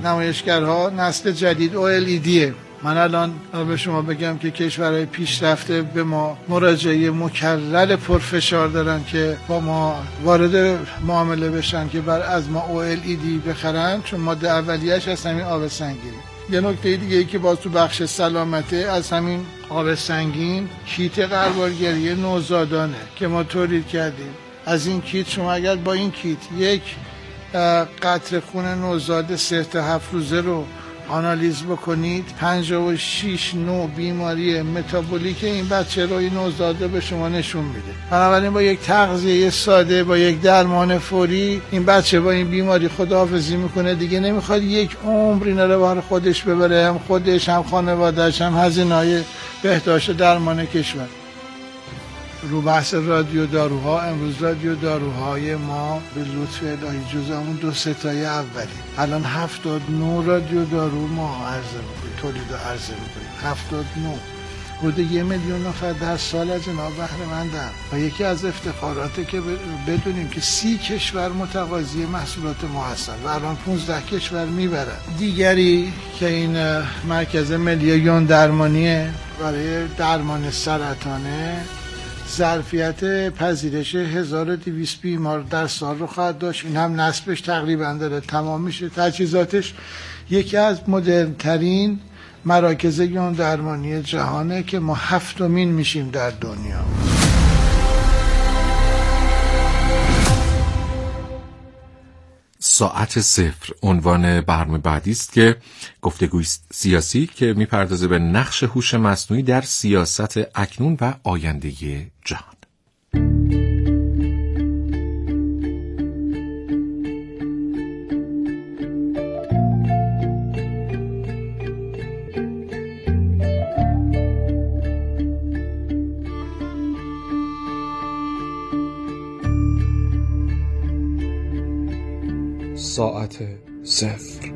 نمایشگرها نسل جدید OLED. من الان به شما بگم که کشورهای پیشرفته به ما مراجعه مکرر پرفشار دارن که با ما وارد معامله بشن که از ما OLED بخرن، چون ماده اولیه‌اش از همین آب سنگینه. یه نکته دیگه ای که باز تو بخش سلامته، از همین آب سنگین کیت غربالگری نوزادانه که ما تولید کردیم. از این کیت شما اگر با این کیت یک قطره خون نوزاد 3 تا 7 روزه رو آنالیز بکنید، 56 نوع بیماری متابولیک این بچه رو، این نوزاده به شما نشون میده. بنابراین با یک تغذیه ساده، با یک درمان فوری، این بچه با این بیماری خداحافظی میکنه، دیگه نمیخواد یک عمر اینا رو بار خودش ببره، هم خودش هم خانواده‌اش هم هزینه‌های بهداشت درمان کشور. رو بحث رادیو داروها، امروز رادیو داروهای ما به لطف الهی جزو همون 2-3 تای اولی، الان 79 رادیو دارو ما عرضه میکنیم، تولید و عرضه میکنیم. 79 حدود 1 میلیون نفر در سال از اینا بهره مندن و یکی از افتخاراته که بدونیم که 30 کشور متقاضی محصولات ما هستن و الان 15 کشور میبرن. دیگری که این مرکز ملی یون درمانیه برای درمان سرطانه، ظرفیت پذیرش 1200 بیمار در سال رو خواهد داشت. این هم نصبش تقریبا داره تمام میشه. تجهیزاتش یکی از مدرن ترین مراکز یون درمانی جهانه که ما 7مین میشیم در دنیا. ساعت صفر عنوان برنامه بعدی است که گفتگوی سیاسی که میپردازه به نقش هوش مصنوعی در سیاست اکنون و آینده جهان. ساعت صفر.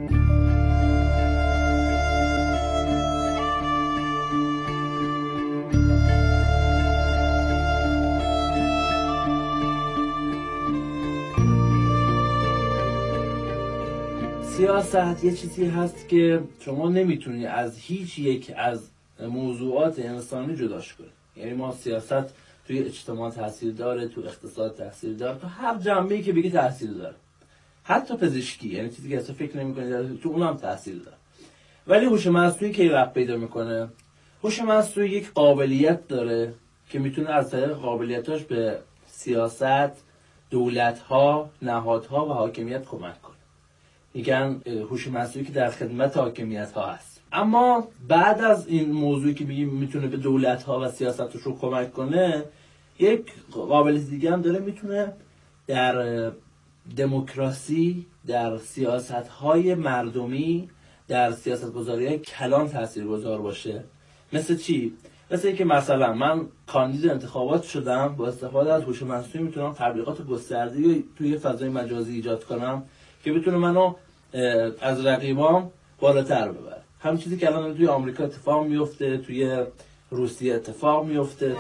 سیاست یه چیزی هست که شما نمیتونی از هیچ یک از موضوعات انسانی جداش کنی. یعنی ما سیاست توی اجتماع تاثیر داره، تو اقتصاد تاثیر داره، تو هر جنبه‌ای که بگی تاثیر داره. حتی پزشکی، یعنی چیزی که اصلا فکر نمی‌کنی تو اونم تاثیر داره. ولی هوش مصنوعی کی رفت پیدا میکنه؟ هوش مصنوعی یک قابلیت داره که میتونه از طریق قابلیتاش به سیاست، دولت‌ها، نهادها و حاکمیت کمک کنه. میگن هوش مصنوعی که در خدمت حاکمیت‌ها هست. اما بعد از این موضوعی که میگیم میتونه به دولت‌ها و سیاستش رو کمک کنه، یک قابلیت دیگه هم داره، میتونه در دموکراسی، در سیاست‌های مردمی، در سیاست‌گذاری‌های کلان تاثیرگذار باشه. مثل چی؟ مثل اینکه مثلا من کاندید انتخابات شدم، با استفاده از هوش مصنوعی میتونم تبلیغات گسترده‌ای توی فضای مجازی ایجاد کنم که بتونه منو از رقیبام بالاتر ببره. همین چیزی که الان توی آمریکا اتفاق میفته، توی روسیه اتفاق میفته.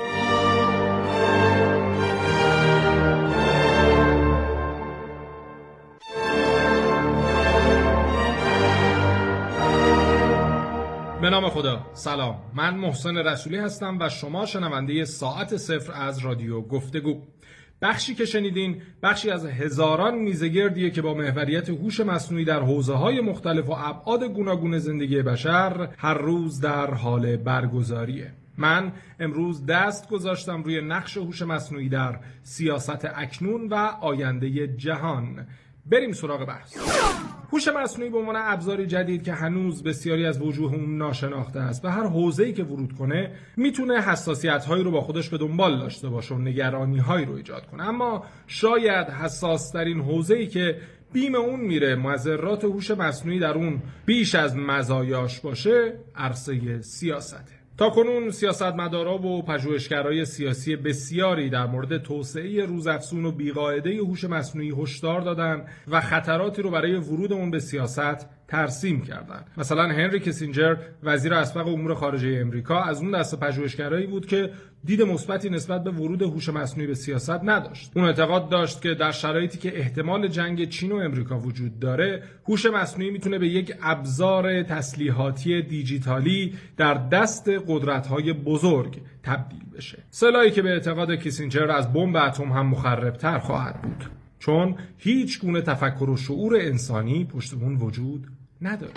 به نام خدا. سلام، من محسن رسولی هستم و شما شنونده ساعت صفر از رادیو گفتگو. بخشی که شنیدین بخشی از هزاران میزگردیه که با محوریت هوش مصنوعی در حوزه‌های مختلف و ابعاد گوناگون زندگی بشر هر روز در حال برگزاریه. من امروز دست گذاشتم روی نقش هوش مصنوعی در سیاست اکنون و آینده جهان. بریم سراغ بحث. هوش مصنوعی به عنوان ابزاری جدید که هنوز بسیاری از وجوه اون ناشناخته است و هر حوزه‌ای که ورود کنه میتونه حساسیت‌هایی رو با خودش به دنبال داشته باشه و نگرانی‌هایی رو ایجاد کنه. اما شاید حساس‌ترین حوزه‌ای که بیم اون میره مضرات هوش مصنوعی در اون بیش از مزایاش باشه، عرصه سیاسته. تاکنون سیاستمدارا و پژوهشگرای سیاسی بسیاری در مورد توسعه روزافزون و بیقاعده هوش مصنوعی هشدار دادن و خطراتی رو برای ورود اون به سیاست ترسیم کردن. مثلا هنری کیسینجر وزیر اسبق امور خارجه امریکا از اون دسته پژوهشگرایی بود که دید مثبتی نسبت به ورود هوش مصنوعی به سیاست نداشت. اون اعتقاد داشت که در شرایطی که احتمال جنگ چین و امریکا وجود داره، هوش مصنوعی میتونه به یک ابزار تسلیحاتی دیجیتالی در دست قدرت‌های بزرگ تبدیل بشه. سلاحی که به اعتقاد کیسینجر از بمب اتم هم مخرب‌تر خواهد بود، چون هیچ گونه تفکر و شعور انسانی پشت اون وجود نداره.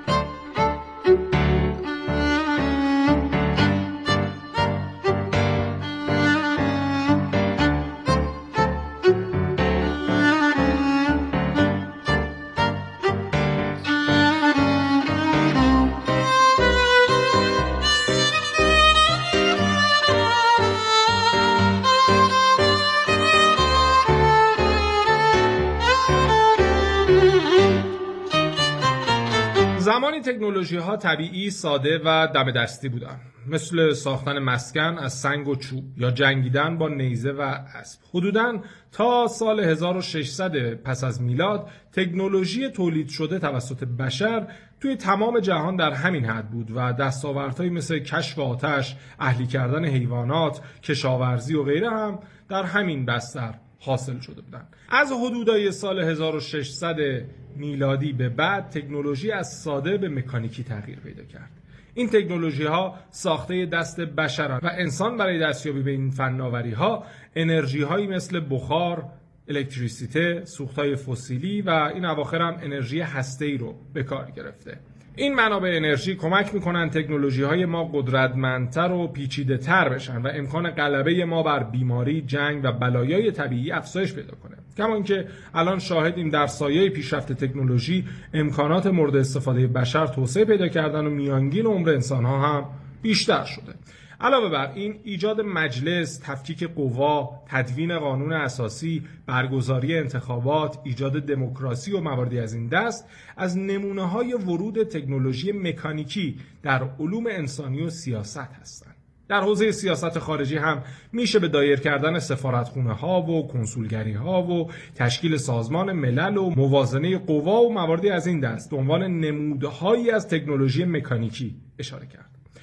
زمانی تکنولوژی‌ها طبیعی، ساده و دم دستی بودن، مثل ساختن مسکن از سنگ و چوب یا جنگیدن با نیزه و اسب. حدوداً تا سال 1600 پس از میلاد تکنولوژی تولید شده توسط بشر توی تمام جهان در همین حد بود و دستاوردهایی مثل کشف آتش، اهلی کردن حیوانات، کشاورزی و غیره هم در همین بستر حاصل شده بودند. از حدودای سال 1600 میلادی به بعد تکنولوژی از ساده به مکانیکی تغییر پیدا کرد. این تکنولوژی ها ساخته دست بشرند و انسان برای دستیابی به این فناوری ها انرژی هایی مثل بخار، الکتریسیته، سوختهای فسیلی و این اواخر هم انرژی هسته‌ای رو به کار گرفته. این منابع انرژی کمک میکنن تکنولوژی های ما قدرتمندتر و پیچیده تر بشن و امکان غلبه ما بر بیماری، جنگ و بلایای طبیعی افزایش پیدا کنه. کما اینکه الان شاهدیم در سایه پیشرفت تکنولوژی امکانات مورد استفاده بشر توسعه پیدا کردن و میانگین عمر انسان ها هم بیشتر شده. علاوه بر این، ایجاد مجلس، تفکیک قوا، تدوین قانون اساسی، برگزاری انتخابات، ایجاد دموکراسی و مواردی از این دست از نمونه‌های ورود تکنولوژی مکانیکی در علوم انسانی و سیاست هستند. در حوزه سیاست خارجی هم میشه به دایر کردن سفارتخونه‌ها و کنسولگری‌ها و تشکیل سازمان ملل و موازنه قوا و مواردی از این دست به عنوان نمودهایی از تکنولوژی مکانیکی اشاره کرد.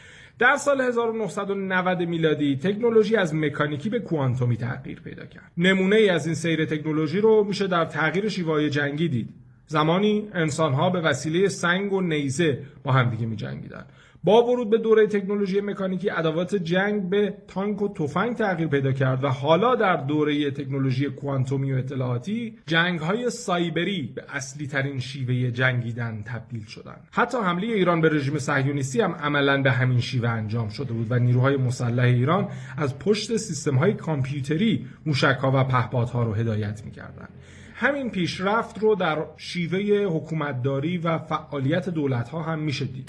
در سال 1990 میلادی تکنولوژی از مکانیکی به کوانتومی تغییر پیدا کرد. نمونه ای از این سیر تکنولوژی رو میشه در تغییر شیوه‌های جنگی دید. زمانی انسان‌ها به وسیله سنگ و نیزه با همدیگه می‌جنگیدند. با ورود به دوره تکنولوژی مکانیکی ادوات جنگ به تانک و تفنگ تغییر پیدا کرد و حالا در دوره تکنولوژی کوانتومی و اطلاعاتی جنگ‌های سایبری به اصلی ترین شیوه جنگیدن تبدیل شدند. حتی حمله ایران به رژیم صهیونیستی هم عملاً به همین شیوه انجام شده بود و نیروهای مسلح ایران از پشت سیستم‌های کامپیوتری موشک‌ها و پهپادها رو هدایت می‌کردند. همین پیشرفت رو در شیوه حکومتداری و فعالیت دولت‌ها هم میشه دید.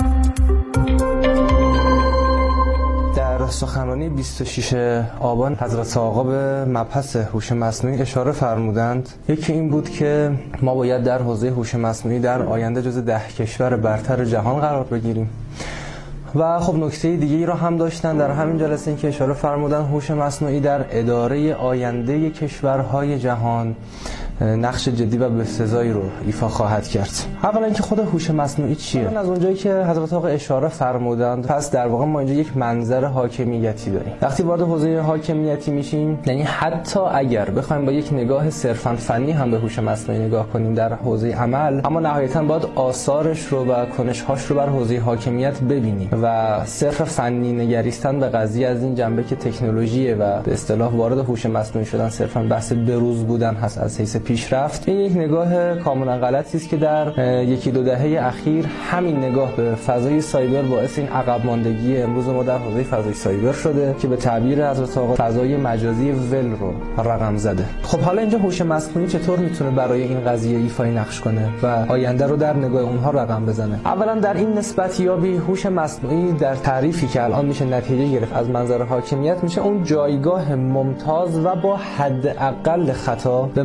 در سخنرانی 26 آبان حضرت آقا به مبحث هوش مصنوعی اشاره فرمودند. یکی این بود که ما باید در حوزه هوش مصنوعی در آینده جز 10 کشور برتر جهان قرار بگیریم. و خب نکته دیگه ای را هم داشتن در همین جلسه، این که اشاره فرمودن هوش مصنوعی در اداره آینده کشورهای جهان نقش جدی و بسزایی رو ایفا خواهد کرد. اولا اینکه خود هوش مصنوعی چیه؟ از اونجایی که حضرت آقا اشاره فرمودند، پس در واقع ما اینجا یک منظر حاکمیتی داریم. وقتی وارد حوزه حاکمیتی میشیم، یعنی حتی اگر بخوایم با یک نگاه صرفاً فنی هم به هوش مصنوعی نگاه کنیم در حوزه عمل، اما نهایتاً باید آثارش رو و کنش‌هاش رو بر حوزه حاکمیت ببینیم و صرف فنی نگریستن به قضیه از این جنبه که تکنولوژیه و به اصطلاح وارد هوش مصنوعی شدن صرفاً بحث بروز بودن هست از حیث پیشرفت، این یک نگاه کاملا غلطی است که در یکی دو دهه اخیر همین نگاه به فضای سایبر باعث این عقب ماندگی امروز ما در حوزه فضای سایبر شده که به تعبیر حضرت آقا فضای مجازی ول رو رقم زده. خب حالا اینجا هوش مصنوعی چطور میتونه برای این قضیه ایفای نقش کنه و آینده رو در نگاه اونها رقم بزنه؟ اولا در این نسبت یابی هوش مصنوعی در تعریفی که الان میشه نتیجه گرفت از منظر حاکمیت، میشه اون جایگاه ممتاز و با حد اقل خطا به منظور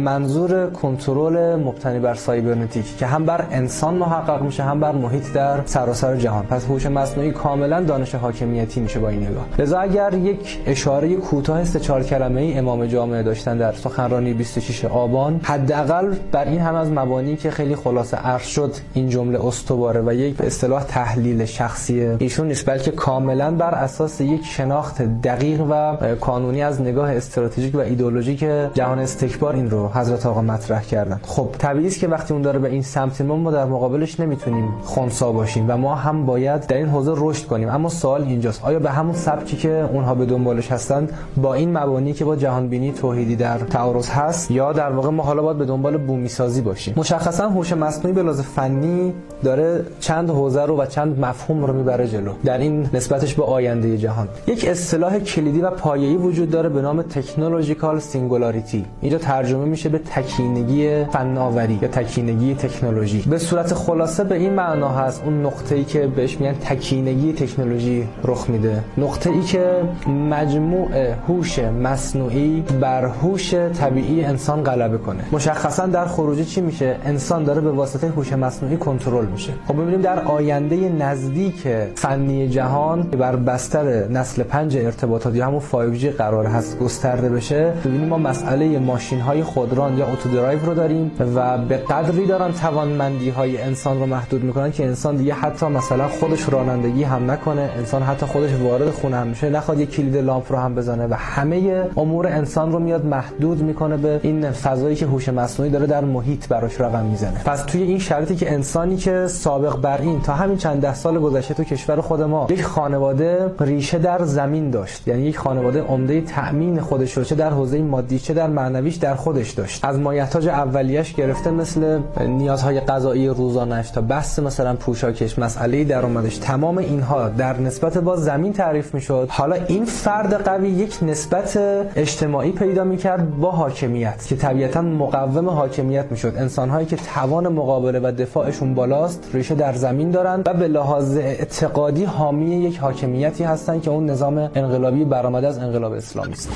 جور کنترل مبتنی بر سایبرنتیک که هم بر انسان محقق میشه هم بر محیط در سراسر جهان. پس هوش مصنوعی کاملا دانش حاکمیتی میشه با این نگاه. لذا اگر یک اشاره کوتاه 3-4 کلمه‌ای امام جامعه داشتن در سخنرانی 26 آبان، حداقل بر این هم از مبانی که خیلی خلاصه عرض شد این جمله استواره و یک به اصطلاح تحلیل شخصی ایشون نیست، بلکه کاملا بر اساس یک شناخت دقیق و قانونی از نگاه استراتژیک و ایدئولوژیک جهان استکبار این رو حضرت آقا مطرح کردن. خب طبیعی است که وقتی اون داره به این سمت ما در مقابلش نمیتونیم خنثی باشیم و ما هم باید در این حوزه رشد کنیم. اما سوال اینجاست آیا به همون سبکی که اونها به دنبالش هستند با این مبانی که با جهان بینی توحیدی در تعارض هست، یا در واقع ما حالا باید به دنبال بومی سازی باشیم؟ مشخصا هوش مصنوعی به لحاظ فنی داره چند حوزه رو و چند مفهوم رو میبره جلو در این نسبتش به آینده جهان. یک اصطلاح کلیدی و پایه‌ای وجود داره به نام تکنولوژیکال سینگولاریتی. اینجا ترجمه میشه به تکینگی فناوری یا تکینگی تکنولوژی. به صورت خلاصه به این معنا هست اون نقطه‌ای که بهش میگن تکینگی تکنولوژی رخ میده، نقطه‌ای که مجموع هوش مصنوعی بر هوش طبیعی انسان غلبه کنه. مشخصا در خروجی چی میشه؟ انسان داره به واسطه هوش مصنوعی کنترل میشه. خب ببینیم در آینده نزدیک فنی جهان بر بستر نسل 5 ارتباطات یا همون 5G قرار هست گسترده بشه، ببینیم ما مسئله ماشین‌های خودران یا اتو درایو رو داریم و به قدری دارن توانمندی‌های انسان رو محدود میکنن که انسان دیگه حتی مثلا خودش رانندگی هم نکنه، انسان حتی خودش وارد خونه هم میشه نخواد یک کلید لامپ رو هم بزنه و همه امور انسان رو میاد محدود میکنه به این فضایی که هوش مصنوعی داره در محیط براش رقم میزنه. پس توی این شرایطی که انسانی که سابق بر این تا همین چند ده سال گذشته تو کشور خود ما یک خانواده ریشه در زمین داشت، یعنی یک خانواده عمده تأمین خودش رو چه در حوزه مادی چه در معنویش در خودش داشت، از مایحتاج اولیه‌اش گرفته مثل نیازهای غذایی روزانه‌اش تا بحث مثلا پوشاکش، مسئله درآمدش، تمام اینها در نسبت با زمین تعریف میشد. حالا این فرد قوی یک نسبت اجتماعی پیدا میکرد با حاکمیت که طبیعتا مقوم حاکمیت میشد. انسان‌هایی که توان مقابله و دفاعشون بالاست ریشه در زمین دارن و به لحاظ اعتقادی حامی یک حاکمیتی هستن که اون نظام انقلابی برآمده از انقلاب اسلامی است.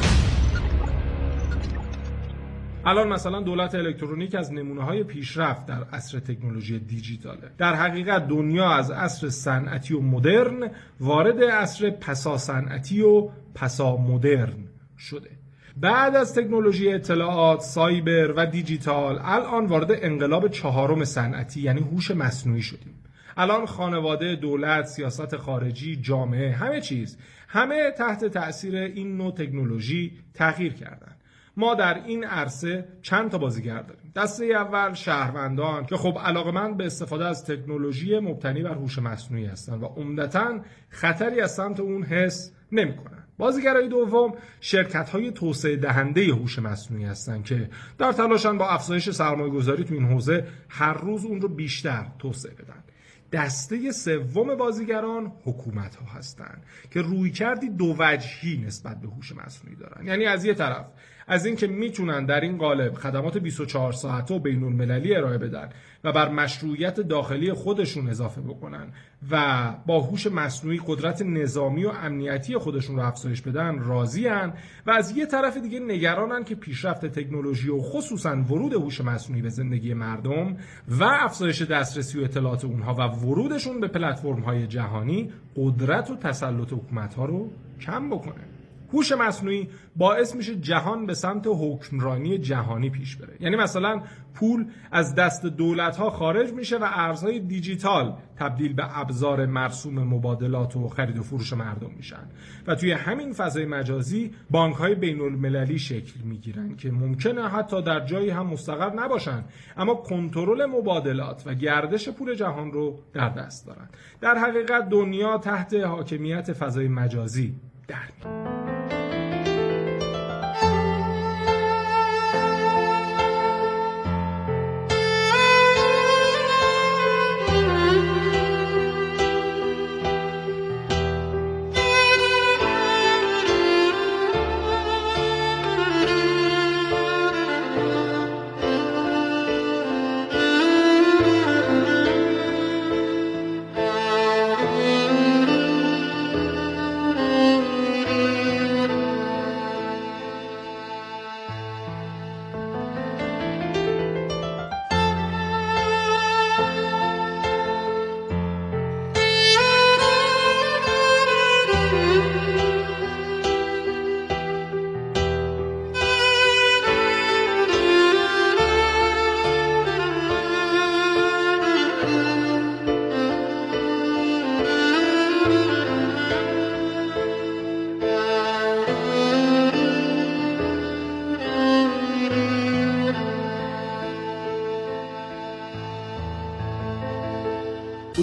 الان مثلا دولت الکترونیک از نمونه‌های پیشرفت در عصر تکنولوژی دیجیتاله. در حقیقت دنیا از عصر صنعتی و مدرن وارد عصر پسا صنعتی و پسا مدرن شده. بعد از تکنولوژی اطلاعات، سایبر و دیجیتال الان وارد انقلاب 4 صنعتی یعنی هوش مصنوعی شدیم. الان خانواده، دولت، سیاست خارجی، جامعه، همه تحت تأثیر این نوع تکنولوژی تغییر کردن. ما در این عرصه چند تا بازیگر داریم. دسته اول شهروندان که خب علاقه‌مند به استفاده از تکنولوژی مبتنی بر هوش مصنوعی هستن و عمدتاً خطری از سمت اون حس نمی‌کنن. بازیگرای دوم شرکت‌های توسعه دهنده هوش مصنوعی هستن که در تلاشن با افزایش سرمایه‌گذاری تو این حوزه هر روز اون رو بیشتر توسعه بدن. دسته سوم بازیگران حکومت‌ها هستند که رویکردی دو وجهی نسبت به هوش مصنوعی دارن. یعنی از یه طرف از این که میتونن در این قالب خدمات 24 ساعته و بین‌المللی ارائه بدن و بر مشروعیت داخلی خودشون اضافه بکنن و با هوش مصنوعی قدرت نظامی و امنیتی خودشون رو افزایش بدن راضی‌ان، و از یه طرف دیگه نگرانن که پیشرفت تکنولوژی و خصوصاً ورود هوش مصنوعی به زندگی مردم و افزایش دسترسی و اطلاعات اونها و ورودشون به پلتفرم‌های جهانی قدرت و تسلط حکومت‌ها رو کم بکنه. هوش مصنوعی باعث میشه جهان به سمت حکمرانی جهانی پیش بره. یعنی مثلا پول از دست دولت‌ها خارج میشه و ارزهای دیجیتال تبدیل به ابزار مرسوم مبادلات و خرید و فروش مردم میشن و توی همین فضای مجازی بانک‌های بین‌المللی شکل میگیرن که ممکنه حتی در جایی هم مستقر نباشن اما کنترل مبادلات و گردش پول جهان رو در دست دارن. در حقیقت دنیا تحت حاکمیت فضای مجازی در میاد.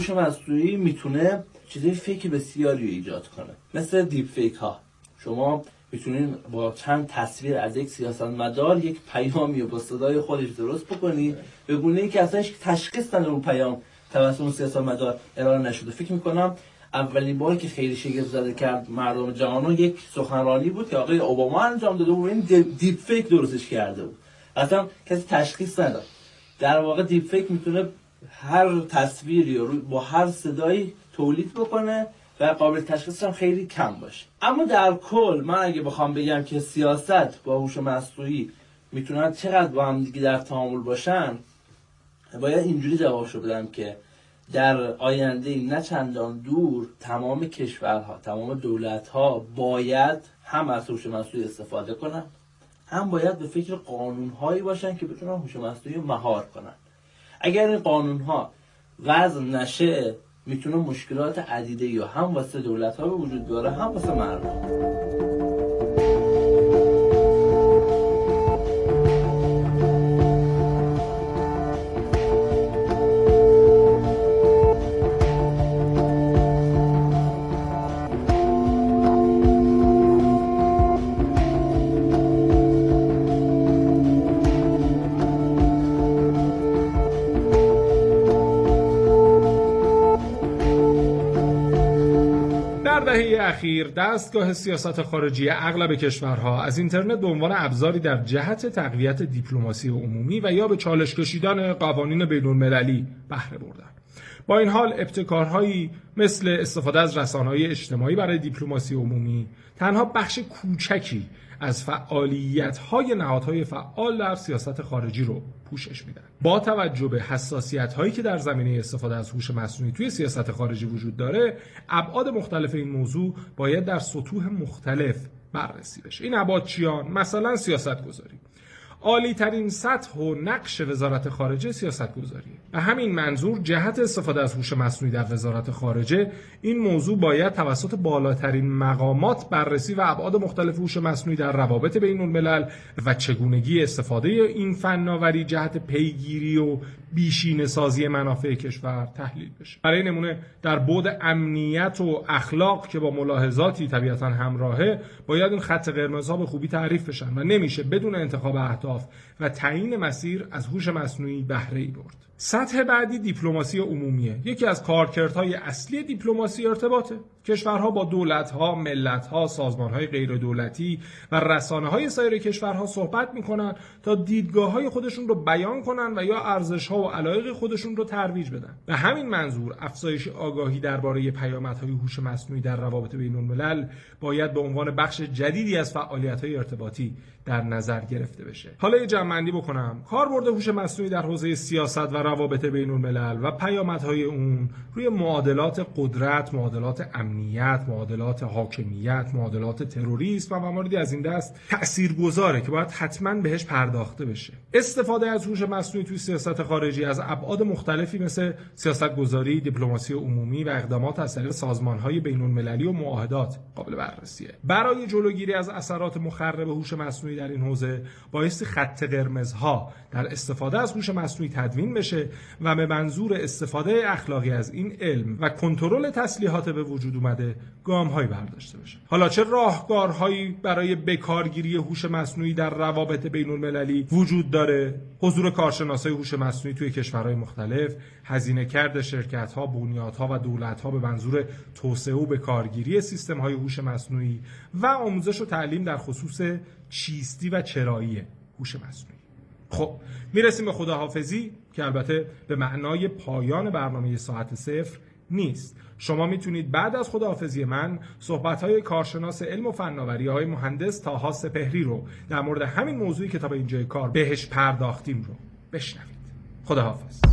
هوش مصنوعی میتونه چیزای فیک بسیاری ایجاد کنه، مثل دیپ فیک ها. شما میتونین با چند تصویر از یک سیاستمدار یک پیامی رو با صدای خودش درست بکنی به گونه‌ای که اصلا تشخیص نداره اون پیام توسط اون سیاستمدار ارائه نشده. فکر میکنم اولین باری که خیلی شگفت زده کرد مردم جهان یک سخنرانی بود که آقای اوباما انجام داده بود، این دیپ فیک درستش کرده بود، اصلا کسی تشخیص نداد. در واقع دیپ فیک میتونه هر تصویری رو با هر صدایی تولید بکنه و قابل تشخیصش هم خیلی کم باشه. اما در کل من اگه بخوام بگم که سیاست با هوش مصنوعی میتونن چقدر با هم دیگه در تعامل باشن، باید اینجوری جوابشو بدم که در آینده نه چندان دور تمام کشورها، تمام دولت‌ها باید هم از هوش مصنوعی استفاده کنن، هم باید به فکر قانون‌هایی باشن که بتونن هوش مصنوعی رو مهار کنن. اگر این قانون‌ها وضع نشه میتونه مشکلات عدیده یا هم واسه دولت‌ها به وجود بیاره، هم واسه مردم. اخیر دستگاه سیاست خارجی اغلب کشورها از اینترنت به عنوان ابزاری در جهت تقویت دیپلماسی عمومی و یا به چالش کشیدن قوانین بین‌المللی بهره بردن. با این حال ابتکارهایی مثل استفاده از رسانه‌های اجتماعی برای دیپلماسی عمومی تنها بخش کوچکی از فعالیت‌های نهادهای فعال در سیاست خارجی رو پوشش میدن. با توجه به حساسیت‌هایی که در زمینه استفاده از هوش مصنوعی توی سیاست خارجی وجود داره، ابعاد مختلف این موضوع باید در سطوح مختلف بررسی بشه. این ابعاد چیان؟ مثلا سیاست‌گذاری. عالی ترین سطح و نقش وزارت خارجه سیاست گذاریه. به همین منظور جهت استفاده از هوش مصنوعی در وزارت خارجه این موضوع باید توسط بالاترین مقامات بررسی و ابعاد مختلف هوش مصنوعی در روابط بین الملل و چگونگی استفاده این فناوری جهت پیگیری و بیشینه سازی منافع کشور تحلیل بشه. برای نمونه در بعد امنیت و اخلاق که با ملاحظاتی طبیعتاً همراهه، باید این خط قرمزها به خوبی تعریف بشن و نمیشه بدون انتخاب اهداف و تعیین مسیر از هوش مصنوعی بهره‌ای برد. سطح بعدی دیپلماسی عمومیه. یکی از کارکردهای اصلی دیپلماسی ارتباطه. کشورها با دولت‌ها، ملت‌ها، سازمان‌های غیردولتی و رسانه‌های سایر کشورها صحبت می‌کنن تا دیدگاه‌های خودشون رو بیان کنن و یا ارزش‌ها و علایق خودشون رو ترویج بدن. به همین منظور افزایش آگاهی درباره پیامدهای هوش مصنوعی در روابط بین‌الملل باید به عنوان بخش جدیدی از فعالیت‌های ارتباطی در نظر گرفته بشه. حالا یه جمع‌بندی بکنم. کاربرد هوش مصنوعی در حوزه سیاست و روابط بین‌الملل و پیامدهای اون روی معادلات قدرت، معادلات امنیت، معادلات حاکمیت، معادلات تروریسم و مواردی از این دست تاثیرگذاره که باید حتما بهش پرداخته بشه. استفاده از هوش مصنوعی توی سیاست خارجی از ابعاد مختلفی مثل سیاست‌گذاری، دیپلماسی عمومی و اقدامات از طریق سازمان‌های بین‌المللی و معاهدات قابل بررسیه. برای جلوگیری از اثرات مخرب هوش مصنوعی در این حوزه بایستی خط قرمزها در استفاده از هوش مصنوعی تدوین بشه و به منظور استفاده اخلاقی از این علم و کنترل تسلیحات به وجود اومده گام‌هایی برداشته بشه. حالا چه راهکارهایی برای بکارگیری هوش مصنوعی در روابط بین‌المللی وجود داره؟ حضور کارشناسای هوش مصنوعی توی کشورهای مختلف، هزینه کرد شرکت‌ها، بنیادها و دولت‌ها به منظور توسعه و بکارگیری سیستم‌های هوش مصنوعی و آموزش و تعلیم در خصوص چیستی و چرایی هوش مصنوعی. خب میرسیم به خداحافظی که البته به معنای پایان برنامه ساعت صفر نیست. شما میتونید بعد از خداحافظی من صحبت‌های کارشناس علم و فناوری های مهندس طاها سپهری رو در مورد همین موضوعی که تا به اینجای کار بهش پرداختیم رو بشنوید. خداحافظ.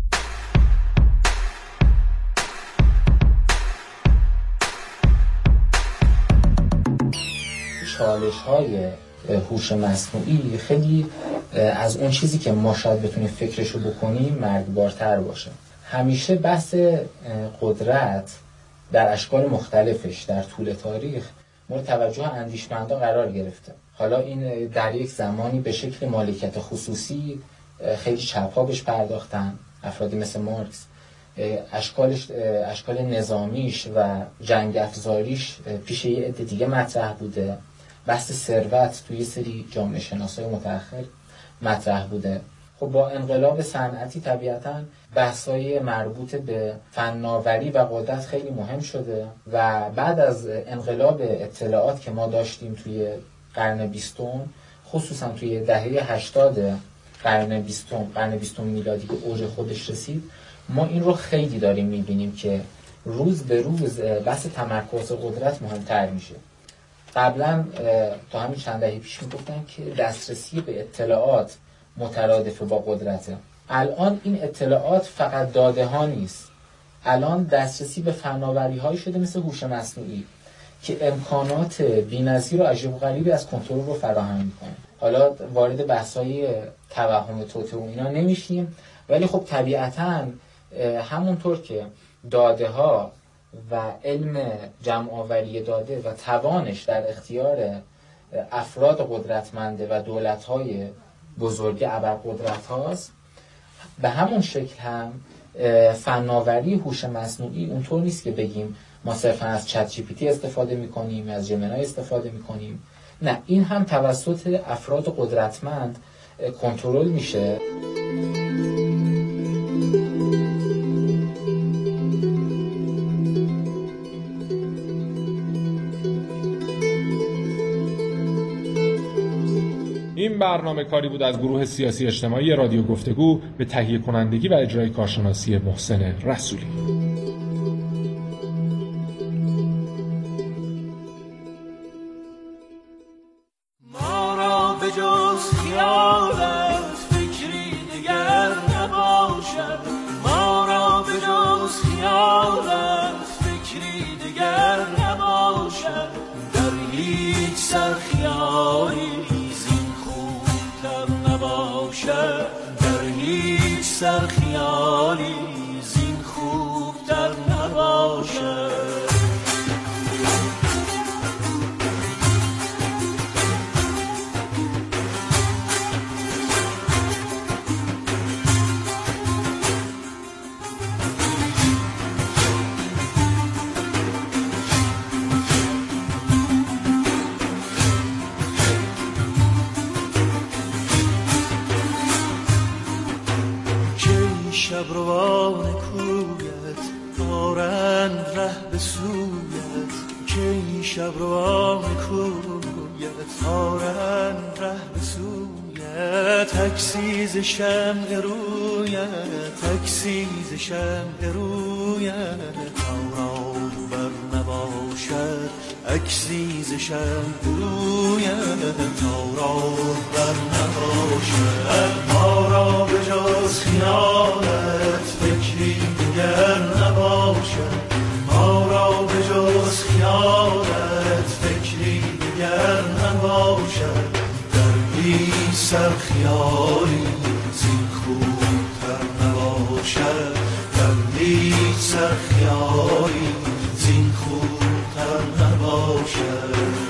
چالش‌های هوش مصنوعی خیلی از اون چیزی که ما شاید بتونیم فکرشو بکنیم مرگبارتر باشه. همیشه بحث قدرت در اشکال مختلفش در طول تاریخ مورد توجه اندیشمندان قرار گرفته. حالا این در یک زمانی به شکل مالکیت خصوصی خیلی چپ‌ها بهش پرداختن، افرادی مثل مارکس، اشکال نظامیش و جنگ افزاریش پیش یه عده دیگه مطرح بوده. بحث ثروت توی سری جامعه شناسای متأخر مطرح بوده. خب با انقلاب صنعتی طبیعتاً بحث‌های مربوط به فناوری و قدرت خیلی مهم شده و بعد از انقلاب اطلاعات که ما داشتیم توی قرن 20، خصوصا توی دهه 80 قرن 20 میلادی که اوج خودش رسید، ما این رو خیلی داریم می‌بینیم که روز به روز بحث تمرکز قدرت مهمتر میشه. قبلا تا همین چند دهه پیش میگفتن که دسترسی به اطلاعات مترادف با قدرته. الان این اطلاعات فقط داده ها نیست، الان دسترسی به فناوری هایی شده مثل هوش مصنوعی که امکانات بی‌نظیر و عجیب و غریبی از کنترل رو فراهم میکنه. حالا وارد بحث‌های توهم توطئه و اینا نمیشیم، ولی خب طبیعتاً همونطور که داده ها و علم جمع آوری داده و توانش در اختیار افراد قدرتمنده و دولت‌های بزرگ ابرقدرت هاست، به همون شکل هم فناوری هوش مصنوعی اونطور نیست که بگیم ما صرفا از چت جی پی تی استفاده میکنیم، از جمینای استفاده میکنیم. نه، این هم توسط افراد قدرتمند کنترل میشه. این برنامه کاری بود از گروه سیاسی اجتماعی رادیو گفتگو به تهیه کنندگی و اجرای کارشناسی محسن رسولی. ما را به جز خیالت فکری دیگر نباشد، ما را به جز خیالت فکری دیگر نباشد، در هیچ سرخیالی در هیچ سرخیالی زین خوب در نباشد. شبروان کویت دارند ره به سویت، که این شبروان کویت دارند ره به سویت، اکسیز شمع رویت، اکسیز شمع رویت، تاران بر نباشد، اکسیز شمع رویت، تاران بر نباشد. ما را به جز خیالت فکری دیگر نباشد، ما را به جز خیالت فکری دیگر نباشد، در هیچ سرخیالی زین خوبتر نباشد، در هیچ سرخیالی زین خوبتر نباشد.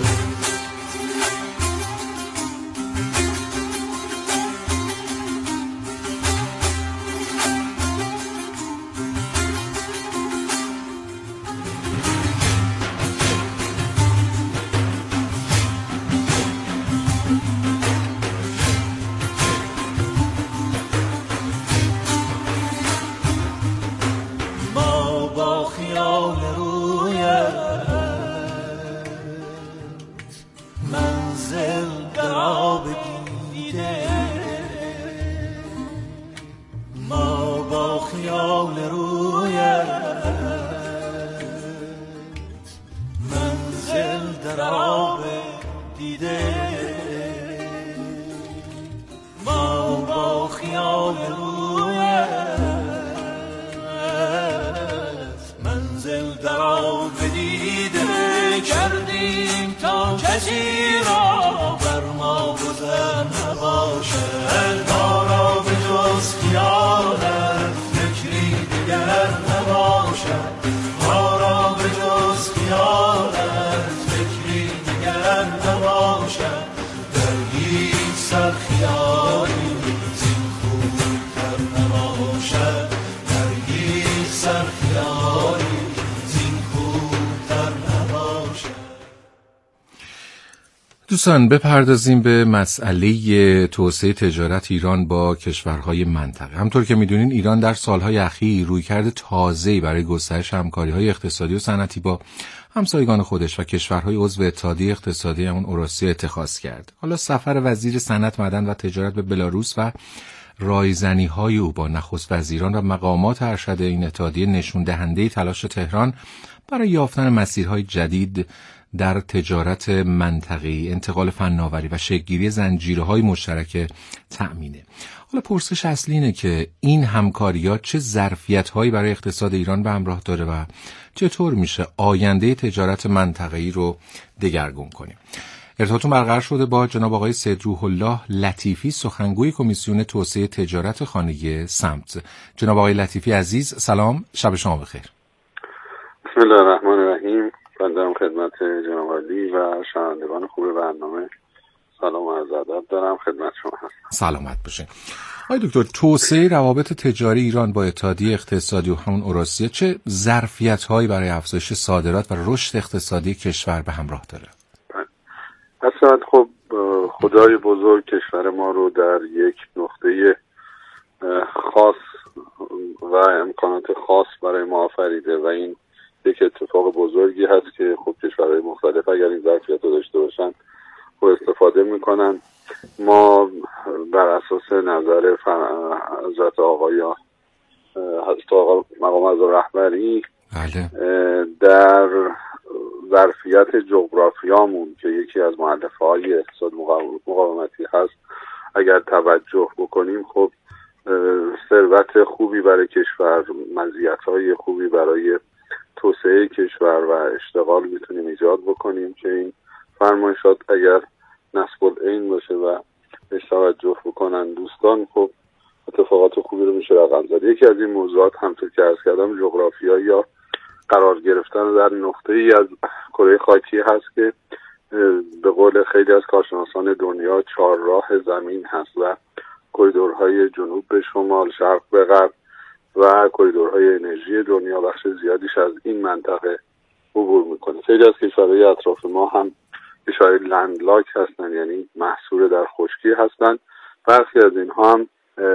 دوستان بپردازیم به مسئله توسعه تجارت ایران با کشورهای منطقه. همطور که میدونین ایران در سالهای اخیر رویکرد تازه‌ای برای گسترش همکاری‌های اقتصادی و صنعتی با همسایگان خودش و کشورهای عضو اتحادیه اقتصادی همون اوراسیا اتخاذ کرد. حالا سفر وزیر صنعت، معدن و تجارت به بلاروس و رایزنی‌های او با نخست وزیران و مقامات ارشد این اتحادیه نشون دهنده تلاش تهران برای یافتن مسیرهای جدید در تجارت منطقه‌ای، انتقال فناوری و شکل‌گیری زنجیره‌های مشترک تأمینه. حالا پرسش اصلی اینه که این همکاری‌ها چه ظرفیت‌هایی برای اقتصاد ایران به همراه داره و چطور میشه آینده تجارت منطقه‌ای رو دگرگون کنیم. ارتباطتون برقرار شده با جناب آقای سید روح الله لطیفی، سخنگوی کمیسیون توسعه تجارت خانگی سمت. جناب آقای لطیفی عزیز، سلام، شب شما بخیر. بسم الله الرحمن الرحیم. بنده خدمت جناب عالی و شنوندگان خوب برنامه سلام و عرض ادب دارم، خدمت شما هستم. سلامت باشین. آقای دکتر، توسعه روابط تجاری ایران با اتحادیه اقتصادی و همون اوراسیا چه ظرفیت‌هایی برای افزایش صادرات و رشد اقتصادی کشور به همراه داره؟ اصلا خب خدای بزرگ کشور ما رو در یک نقطه خاص و امکانات خاص برای ما آفریده و این یک اتفاق بزرگی هست که خب کشورهای مختلف اگر این ظرفیت رو داشته باشن خب استفاده میکنن. ما بر اساس نظر حضرت آقای مقام اعظم رهبری در ظرفیت جغرافیامون که یکی از مؤلفه‌های اقتصاد مقاومتی هست اگر توجه بکنیم خب ثروت خوبی برای کشور، مزیت‌های خوبی برای توسعه کشور و اشتغال میتونیم ایجاد بکنیم که این فرمایشات اگر نصب العین باشه و بهش توجه بکنن دوستان خب اتفاقات خوبی رو میشه رقم زد. یکی از این موضوعات همونطور که عرض کردم جغرافیایی یا قرار گرفتن در نقطه‌ای از کره خاکی هست که به قول خیلی از کارشناسان دنیا چهارراه زمین هست و کریدورهای جنوب به شمال، شرق به غرب و کریدورهای انرژی دنیا بخش زیادیش از این منطقه عبور میکنه. خیلی از کشورهای اطراف ما هم کشورهای لندلاک هستن، یعنی محصور در خشکی هستن. برخی از اینها هم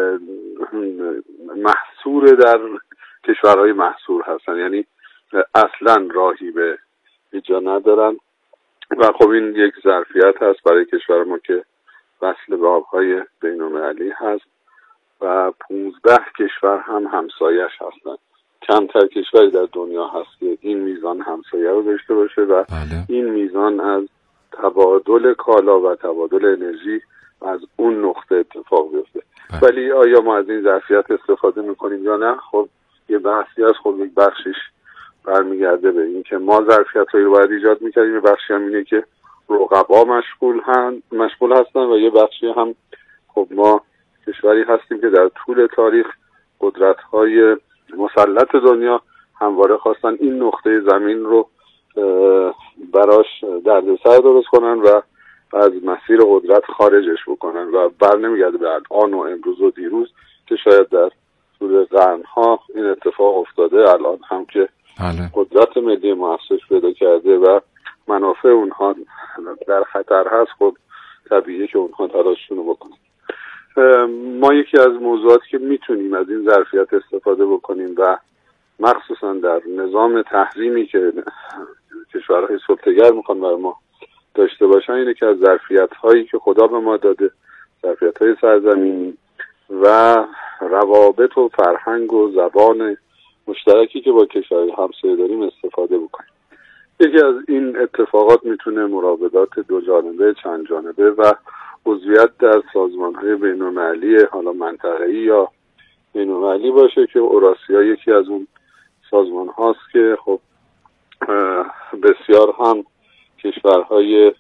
محصور در کشورهای محصور هستن، یعنی اصلا راهی به اینجا ندارن و خب این یک ظرفیت هست برای کشور ما که وصل به آبهای بین‌المللی هست و 15 کشور هم همسایش هستن. کمتر کشوری در دنیا هست که این میزان همسایه رو داشته باشه و این میزان از تبادل کالا و تبادل انرژی از اون نقطه اتفاق بیفته. ولی آیا ما از این ظرفیت استفاده میکنیم یا نه؟ خب یه بحثی هست. خب یک بخشش برمیگرده به این که ما ظرفیت‌هایی رو باید ایجاد میکردیم، یه بخشی هم اینه که رقبا مشغول هستن و یه بخشی هم خب ما کشوری هستیم که در طول تاریخ قدرت‌های مسلط دنیا همواره خواستن این نقطه زمین رو براش دردسر درست کنن و از مسیر قدرت خارجش بکنن و بر نمیگرده به الان و امروز و دیروز که شاید در طول قرن‌ها این اتفاق افتاده. الان هم که قدرت ملی ما افزایش پیدا کرده و منافع اونها در خطر هست خب طبیعیه که اونها تلاششون رو بکنن. ما یکی از موضوعاتی که میتونیم از این ظرفیت استفاده بکنیم و مخصوصا در نظام تحریمی که کشورهای سلطه‌گر میخوان برای ما داشته باشن اینه که از ظرفیت‌هایی که خدا به ما داده، ظرفیت‌های سرزمینی و روابط و فرهنگ و زبان مشترکی که با کشورهای همسایه داریم استفاده بکنیم. یکی از این اتفاقات میتونه مراودات دو جانبه، چند جانبه و عضویت در سازمان‌های بین‌المللی حالا منطقه‌ای یا بین‌المللی باشه که اوراسیا یکی از اون سازمان هاست که خب بسیار هم کشورهای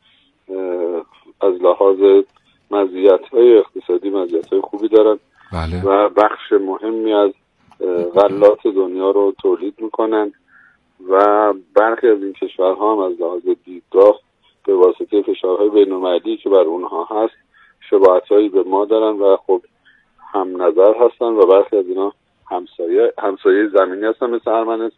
از لحاظ مزیت‌های اقتصادی مزیت‌های خوبی دارن و بخش مهمی از غلات دنیا رو تولید میکنن و برخی از این کشورها هم از لحاظ دیدگاه به واسطه فشارهای بین‌المللی که بر اونها هست شباهت‌هایی به ما دارن و خب هم نظر هستن و برخی از اینا همسایه زمینی هستن مثل ارمنستان